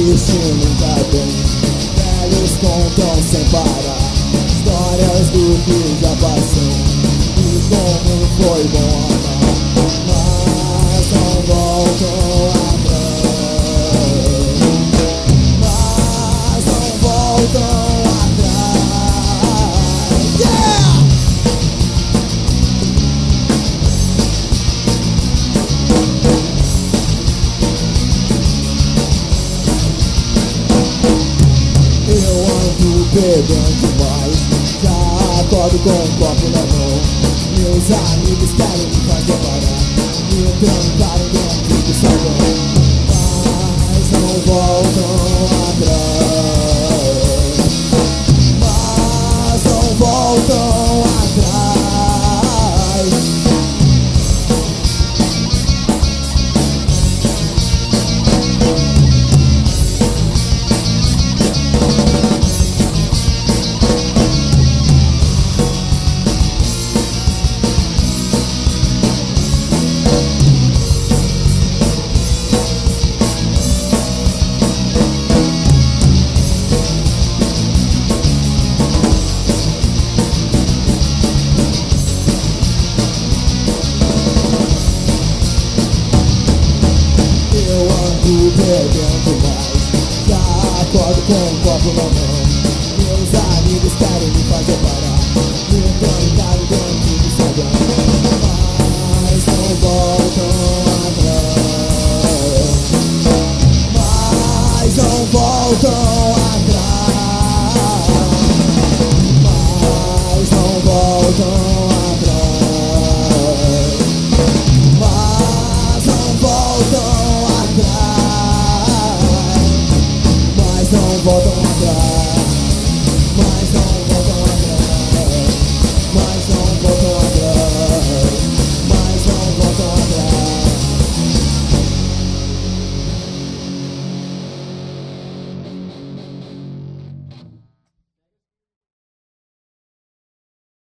triste nunca tem. Velhos contam sem parar histórias do que já passou e como foi bom amar, mas não voltam atrás, mas não voltam atrás. Yeah! Eu ando bebendo demais, já acordo com um copo na mão. Meus amigos querem me fazer parar, me trancaram dentro do salão, mas não voltam atrás, mas não voltam atrás. Eu ando bebendo mais, já acordo com um copo na mão. Meus amigos querem me fazer parar,